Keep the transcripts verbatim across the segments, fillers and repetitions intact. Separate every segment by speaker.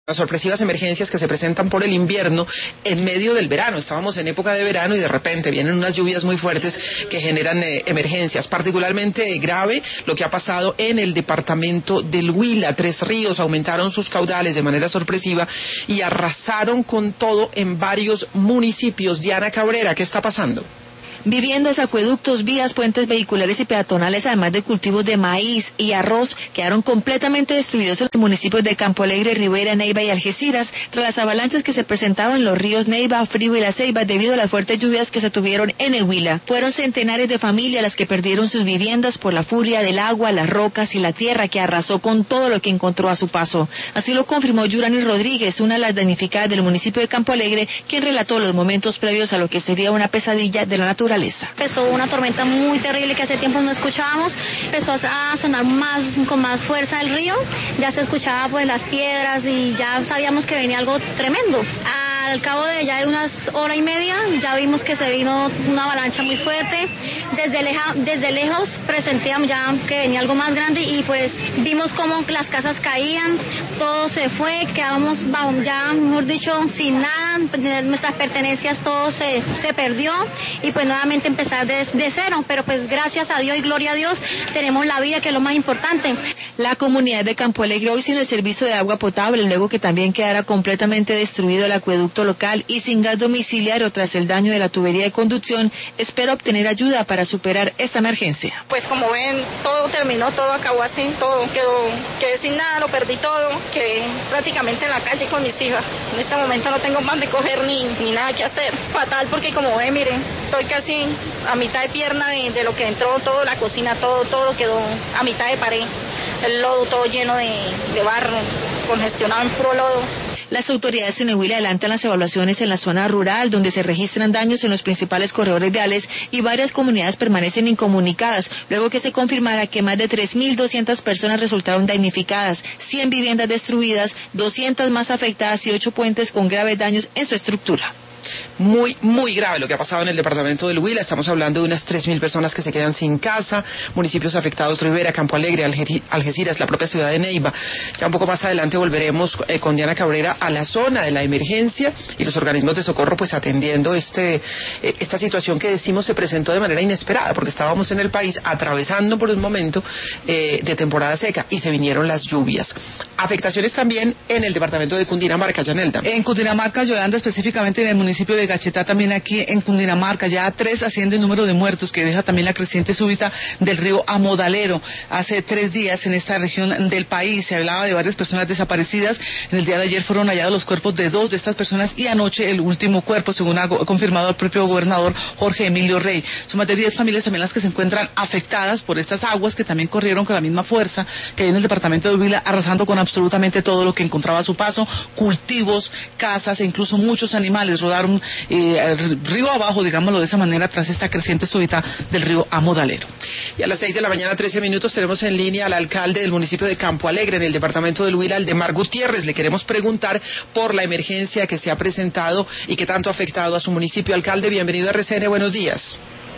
Speaker 1: Las sorpresivas emergencias que se presentan por el invierno en medio del verano. Estábamos en época de verano y de repente vienen unas lluvias muy fuertes que generan eh, emergencias. Particularmente grave lo que ha pasado en el departamento del Huila. Tres ríos aumentaron sus caudales de manera sorpresiva y arrasaron con todo en varios municipios. Diana Cabrera, ¿qué está pasando?
Speaker 2: Viviendas, acueductos, vías, puentes vehiculares y peatonales, además de cultivos de maíz y arroz, quedaron completamente destruidos en los municipios de Campo Alegre, Rivera, Neiva y Algeciras, tras las avalanchas que se presentaron en los ríos Neiva, Frivo y La Ceiba debido a las fuertes lluvias que se tuvieron en el Huila. Fueron centenares de familias las que perdieron sus viviendas por la furia del agua, las rocas y la tierra que arrasó con todo lo que encontró a su paso. Así lo confirmó Yurani Rodríguez, una de las damnificadas del municipio de Campo Alegre, quien relató los momentos previos a lo que sería una pesadilla de la naturaleza.
Speaker 3: Empezó una tormenta muy terrible que hace tiempo no escuchábamos, empezó a sonar más con más fuerza el río, ya se escuchaba pues las piedras y ya sabíamos que venía algo tremendo. Al cabo de ya de unas hora y media ya vimos que se vino una avalancha muy fuerte, desde, leja, desde lejos presentíamos ya que venía algo más grande y pues vimos cómo las casas caían, todo se fue, quedábamos ya mejor dicho sin nada, nuestras pertenencias todo se, se perdió y pues nuevamente empezar desde de cero, pero pues gracias a Dios y gloria a Dios tenemos la vida, que es lo más importante.
Speaker 2: La comunidad de Campo Alegre hoy sin el servicio de agua potable, luego que también quedara completamente destruido el acueducto local y sin gas domiciliario tras el daño de la tubería de conducción, espera obtener ayuda para superar esta emergencia.
Speaker 4: Pues como ven, todo terminó, todo acabó así, todo quedó, quedé sin nada, lo perdí todo, quedé prácticamente en la calle con mis hijas. En este momento no tengo más de coger ni, ni nada que hacer. Fatal porque como ven, miren, estoy casi a mitad de pierna de, de lo que entró, todo, la cocina, todo, todo quedó a mitad de pared. El lodo todo lleno de, de barro, congestionado en puro lodo.
Speaker 2: Las autoridades en el Huila adelantan las evaluaciones en la zona rural, donde se registran daños en los principales corredores viales y varias comunidades permanecen incomunicadas, luego que se confirmara que más de tres mil doscientas personas resultaron damnificadas, cien viviendas destruidas, doscientas más afectadas y ocho puentes con graves daños en su estructura.
Speaker 1: Muy, muy grave lo que ha pasado en el departamento del Huila. Estamos hablando de unas tres mil personas que se quedan sin casa, municipios afectados, Rivera, Campo Alegre, Algeciras, la propia ciudad de Neiva. Ya un poco más adelante volveremos eh, con Diana Cabrera a la zona de la emergencia y los organismos de socorro pues atendiendo este eh, esta situación que decimos se presentó de manera inesperada, porque estábamos en el país atravesando por un momento eh, de temporada seca y se vinieron las lluvias. Afectaciones también en el departamento de Cundinamarca, Yanelda.
Speaker 5: En Cundinamarca, Yolanda, específicamente en el municipio de Gachetá, también aquí en Cundinamarca, ya tres asciende el número de muertos que deja también la creciente súbita del río Amodalero. Hace tres días en esta región del país se hablaba de varias personas desaparecidas. En el día de ayer fueron hallados los cuerpos de dos de estas personas y anoche el último cuerpo, según ha confirmado el propio gobernador Jorge Emilio Rey. Son más de diez familias también las que se encuentran afectadas por estas aguas que también corrieron con la misma fuerza que hay en el departamento de Huila, arrasando con absolutamente todo lo que encontraba a su paso, cultivos, casas e incluso muchos animales rodaron eh, río abajo, digámoslo de esa manera, tras esta creciente súbita del río Amodalero.
Speaker 1: Y a las seis de la mañana, trece minutos, tenemos en línea al alcalde del municipio de Campo Alegre, en el departamento del Huila, Aldemar Gutiérrez. Le queremos preguntar por la emergencia que se ha presentado y que tanto ha afectado a su municipio. Alcalde, bienvenido a R C N, buenos días.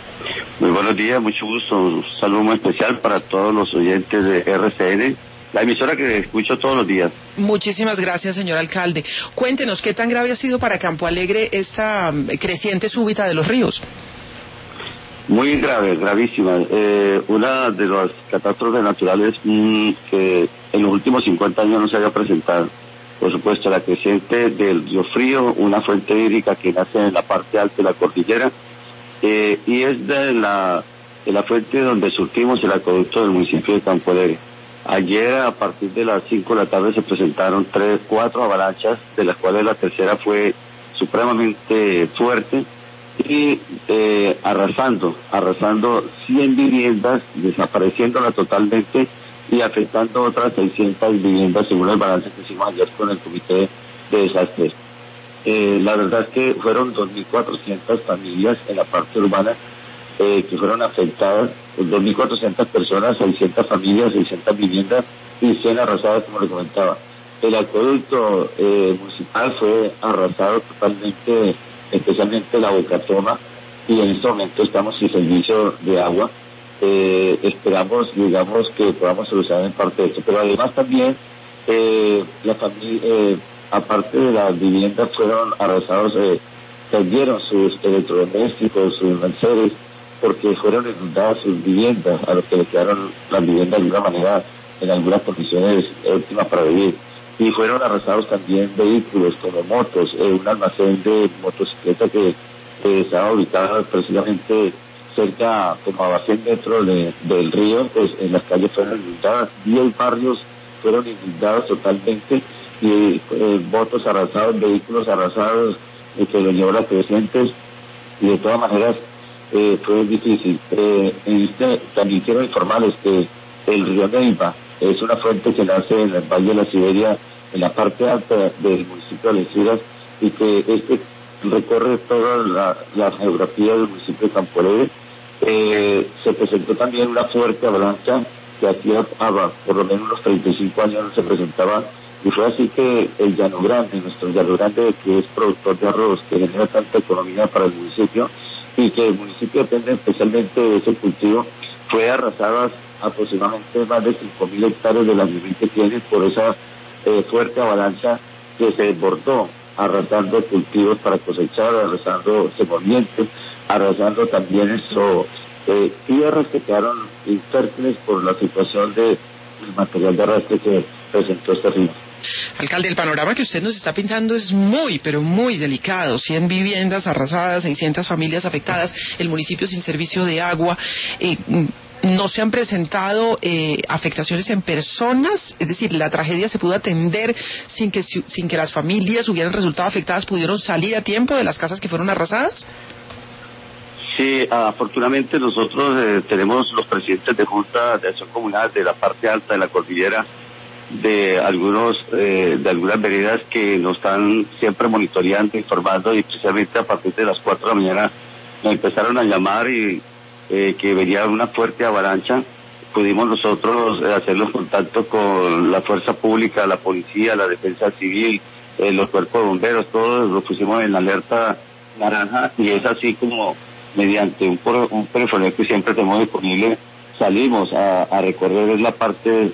Speaker 6: Muy buenos días, mucho gusto. Un saludo muy especial para todos los oyentes de R C N, la emisora que escucho todos los días.
Speaker 1: Muchísimas gracias, señor alcalde. Cuéntenos, ¿qué tan grave ha sido para Campo Alegre esta creciente súbita de los ríos?
Speaker 6: Muy grave, gravísima. Eh, una de las catástrofes naturales mmm, que en los últimos cincuenta años no se había presentado. Por supuesto, la creciente del río Frío, una fuente hídrica que nace en la parte alta de la cordillera, eh, y es de la, de la fuente donde surtimos el acueducto del municipio de Campo Alegre. Ayer a partir de las cinco de la tarde se presentaron tres, cuatro avalanchas, de las cuales la tercera fue supremamente fuerte y eh, arrasando, arrasando cien viviendas, desapareciéndolas totalmente y afectando otras seiscientas viviendas según el balance que hicimos ayer con el comité de desastres. Eh, la verdad es que fueron dos mil cuatrocientas familias en la parte urbana eh, que fueron afectadas, dos mil cuatrocientas personas, seiscientas familias, seiscientas viviendas y cien arrasadas, como le comentaba. El acueducto eh, municipal fue arrasado totalmente, especialmente la Bocatoma, y en este momento estamos sin servicio de agua. Eh, esperamos, digamos, que podamos solucionar en parte de esto, pero además también eh, la familia, eh, aparte de las viviendas, fueron arrasados, eh, perdieron sus electrodomésticos, sus enseres, porque fueron inundadas sus viviendas, a los que le quedaron las viviendas de alguna manera en algunas condiciones óptimas para vivir. Y fueron arrasados también vehículos como motos, eh, un almacén de motocicletas que eh, estaba ubicado precisamente cerca, como a cien metros de, del río, pues en las calles fueron inundadas, diez barrios fueron inundados totalmente, y eh, motos arrasados, vehículos arrasados, eh, que los llevó las crecientes, y de todas maneras eh, fue difícil. Eh, en este, también quiero informarles que el río Neiva es una fuente que nace en el Valle de la Siberia, en la parte alta del municipio de Algeciras, y que este recorre toda la, la geografía del municipio de Campo Alegre. Eh, se presentó también una fuerte avalancha que hacía por lo menos unos treinta y cinco años no se presentaba, y fue así que el Llano Grande, nuestro Llano Grande, que es productor de arroz, que genera tanta economía para el municipio, y que el municipio depende especialmente de ese cultivo, fue arrasada aproximadamente más de cinco mil hectáreas de la nivel que tiene por esa eh, fuerte avalancha que se desbordó, arrasando cultivos para cosechar, arrasando semolientes, arrasando también eso, eh, tierras que quedaron infértiles por la situación de el material de arrastre que presentó este río.
Speaker 1: Alcalde, el panorama que usted nos está pintando es muy, pero muy delicado. cien viviendas arrasadas, seiscientas familias afectadas, el municipio sin servicio de agua. Eh, ¿No se han presentado eh, afectaciones en personas? Es decir, ¿la tragedia se pudo atender sin que, sin que las familias hubieran resultado afectadas? ¿Pudieron salir a tiempo de las casas que fueron arrasadas?
Speaker 6: Sí, afortunadamente nosotros eh, tenemos los presidentes de Junta de Acción Comunal de la parte alta de la cordillera, de algunos eh, de algunas veredas que nos están siempre monitoreando, informando, y especialmente a partir de las cuatro de la mañana nos empezaron a llamar y eh, que venía una fuerte avalancha. Pudimos nosotros eh, hacer los contactos con la fuerza pública, la policía, la defensa civil, eh, los cuerpos de bomberos, todos los pusimos en la alerta naranja, y es así como mediante un, un teléfono que siempre tenemos disponible, salimos a, a recorrer la parte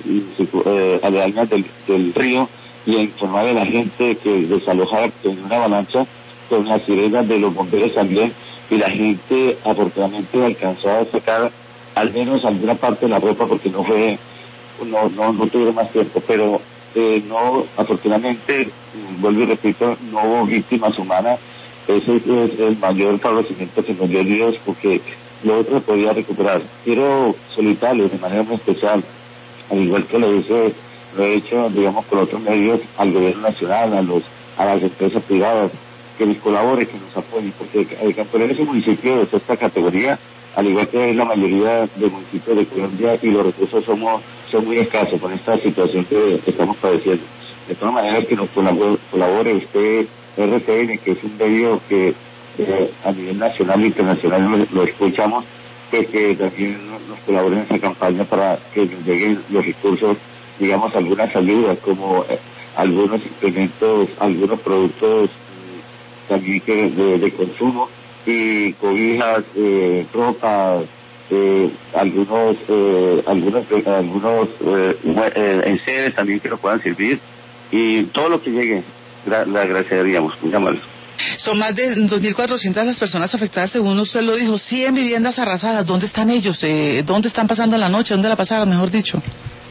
Speaker 6: eh, aledaña del, del río y a informar a la gente que desalojara en una avalancha con las sirenas de los bomberos también, y la gente afortunadamente alcanzó a sacar al menos alguna parte de la ropa porque no fue, no, no, no tuvieron más tiempo, pero eh, no, afortunadamente, vuelvo y repito, no hubo víctimas humanas. Ese es el mayor favorecimiento que nos dio Dios, porque lo otro podía recuperar. Quiero solicitarles de manera muy especial, al igual que lo hice, lo he hecho, digamos, con otros medios, al gobierno nacional, a los a las empresas privadas, que nos colaboren, que nos apoyen, porque el Campo Alegre es un municipio de sexta categoría, al igual que es la mayoría de municipios de Colombia, y los recursos somos son muy escasos con esta situación que, que estamos padeciendo. De todas maneras, que nos colabore, colabore usted, R T N, que es un medio que eh, a nivel nacional e internacional lo, lo escuchamos, pues que también nos colaboren en esa campaña para que nos lleguen los recursos, digamos, algunas ayudas, como eh, algunos implementos, algunos productos eh, también que de, de consumo, y cobijas, eh, ropa, eh, algunos eh, algunos algunos eh, eh, enseres también que nos puedan servir, y todo lo que llegue le agradeceríamos, llamarlos.
Speaker 5: Son más de dos mil cuatrocientas las personas afectadas, según usted lo dijo, cien viviendas arrasadas. ¿Dónde están ellos? Eh, ¿Dónde están pasando la noche? ¿Dónde la pasaron, mejor dicho?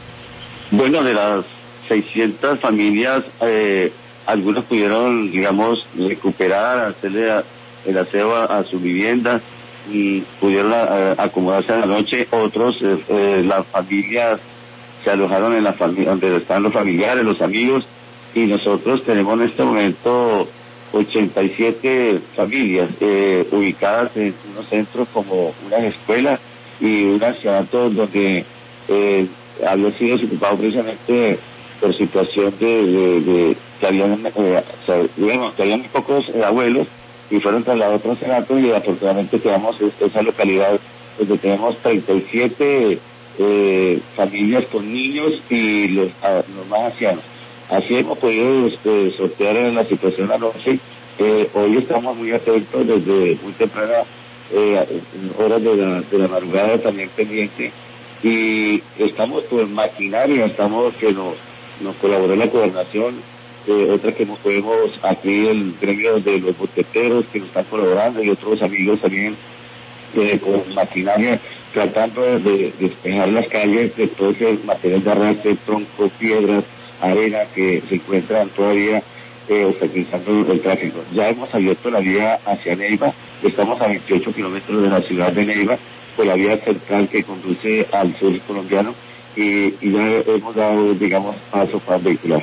Speaker 6: Bueno, de las seiscientas familias, eh, algunos pudieron, digamos, recuperar, hacerle a, el aseo a, a su vivienda y pudieron a, a acomodarse en la noche. Otros, eh, eh, las familias se alojaron en la familia, donde están los familiares, los amigos, y nosotros tenemos en este momento ochenta y siete familias eh, ubicadas en unos centros como unas escuelas y un ancianato donde eh, había sido ocupado precisamente por situación de, de, de que habían eh, o sea, digamos, que habían muy pocos eh, abuelos, y fueron trasladados a otros ancianatos, y afortunadamente quedamos en esa localidad donde tenemos treinta y siete eh, familias con niños y los, a, los más ancianos. Así hemos podido este, sortear en la situación anoche. Eh, hoy estamos muy atentos desde muy temprana, eh, horas de la, de la madrugada también pendiente, y estamos con maquinaria, estamos que nos, nos colaboró la gobernación, eh, otra que nos podemos, aquí el gremio de los mosqueteros que nos están colaborando y otros amigos también eh, con maquinaria tratando de, de despejar las calles de todo ese material de arrastre, tronco, piedras, arena que se encuentran todavía eh, obstaculizando el tráfico. Ya hemos abierto la vía hacia Neiva, estamos a veintiocho kilómetros de la ciudad de Neiva, por la vía central que conduce al sur colombiano y, y ya hemos dado, digamos, paso para vehicular.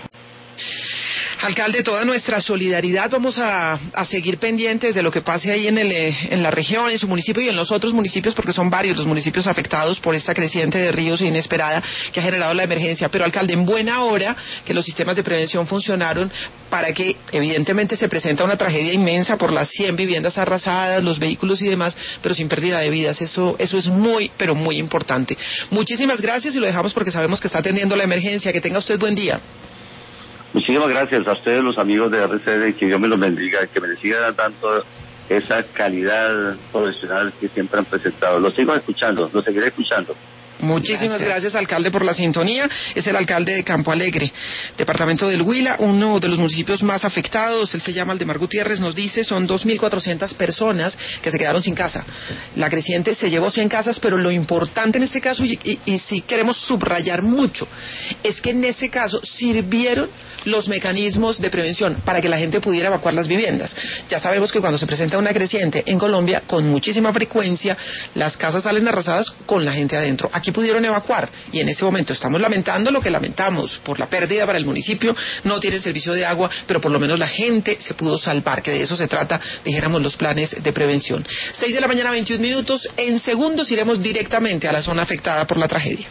Speaker 1: Alcalde, toda nuestra solidaridad. Vamos a, a seguir pendientes de lo que pase ahí en, el, en la región, en su municipio y en los otros municipios, porque son varios los municipios afectados por esta creciente de ríos inesperada que ha generado la emergencia. Pero, alcalde, en buena hora que los sistemas de prevención funcionaron para que, evidentemente, se presenta una tragedia inmensa por las cien viviendas arrasadas, los vehículos y demás, pero sin pérdida de vidas. Eso, eso es muy, pero muy importante. Muchísimas gracias y lo dejamos porque sabemos que está atendiendo la emergencia. Que tenga usted buen día.
Speaker 6: Muchísimas gracias a ustedes, los amigos de R C D, que Dios me los bendiga, que me siga dando esa calidad profesional que siempre han presentado. Los sigo escuchando, los seguiré escuchando.
Speaker 1: Muchísimas gracias. gracias, alcalde, por la sintonía. Es el alcalde de Campo Alegre, departamento del Huila, uno de los municipios más afectados. Él se llama Aldemar Gutiérrez, nos dice, son dos mil cuatrocientas personas que se quedaron sin casa. La creciente se llevó cien casas, pero lo importante en este caso, y, y, y sí queremos subrayar mucho, es que en ese caso sirvieron los mecanismos de prevención para que la gente pudiera evacuar las viviendas. Ya sabemos que cuando se presenta una creciente en Colombia, con muchísima frecuencia, las casas salen arrasadas con la gente adentro. Aquí pudieron evacuar y en este momento estamos lamentando lo que lamentamos por la pérdida para el municipio. No tienen servicio de agua, pero por lo menos la gente se pudo salvar, que de eso se trata, dijéramos, los planes de prevención. seis de la mañana, veintiún minutos. En segundos iremos directamente a la zona afectada por la tragedia.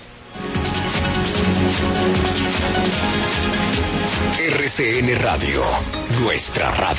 Speaker 7: R C N Radio, nuestra radio.